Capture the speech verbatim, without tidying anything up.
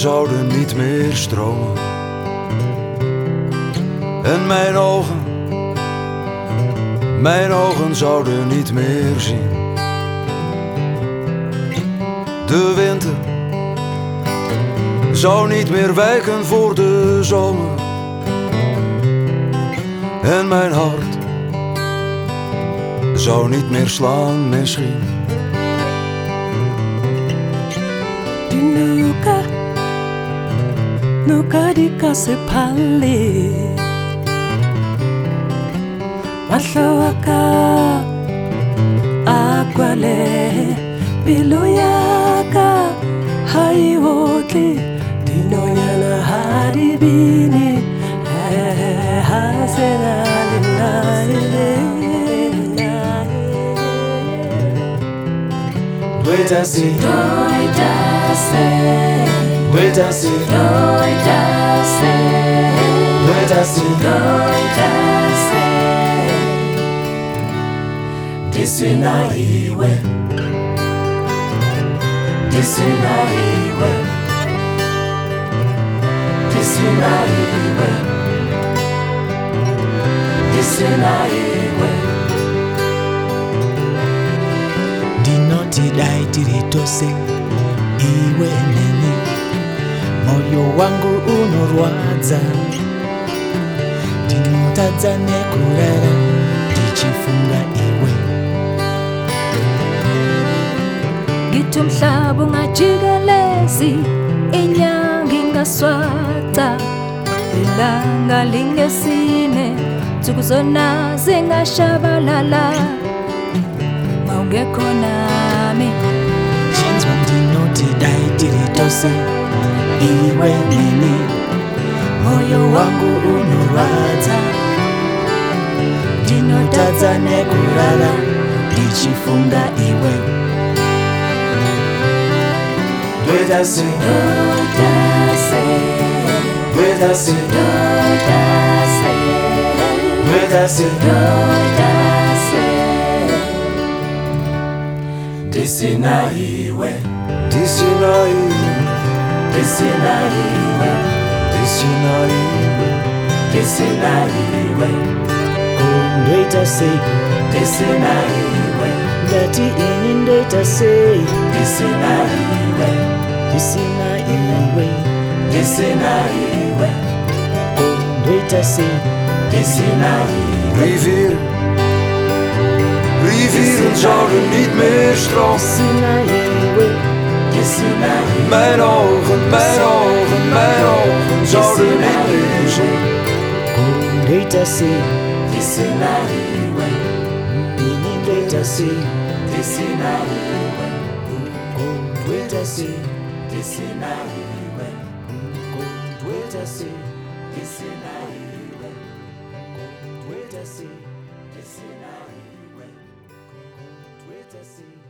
zouden niet meer stromen. En mijn ogen, mijn ogen zouden niet meer zien. De winter zou niet meer wijken voor de zomer. En mijn hart zou niet meer slaan misschien. Di nuka, nuka di kasepale. Mahlo a ka a kwale, pelo ya ka ha e otle. Dinonyana ha di bini, ha se na le na le. Doitasi, doitasi, doitasi, doitasi, doitasi, doitasi. Disina iwe, disina iwe, disina iwe, disina iwe. Dinotidai tiritose iwe nene, moyo wangu unorwadza. Dinotadza nekurara ndichifunga iwe. Ngithi umhlaba ungajikelezi, inyanga ingaswata, ilanga lingesine, nsuku zona zingashabalala. Maungekho nami Chinzwa ndinotidai tiritose iwe nene, moyo wangu unorwadza. Dinotadza nekurara ndichifunga iwe. doitasi, doitasi, doitasi, doitasi, doitasi, doitasi. Disina iwe, disina iwe, disina iwe, disina iwe, disina iwe. Ndoitase, disina iwe, ndati ini ndoitase. Disina iwe, disina iwe, disina iwe. Ndoitase, disina iwe. rivieren, rivieren zouden niet meer stromen. Disina iwe, disina iwe. Mijn ogen, mijn ogen, mijn ogen zouden niet meer zien. Ndoitase, disina iwe, ini ndoitase. Disina iwe, ndoitase. Disina iwe, ndoitase. Disina iwe, ndoitase. Disina iwe, ndoitase.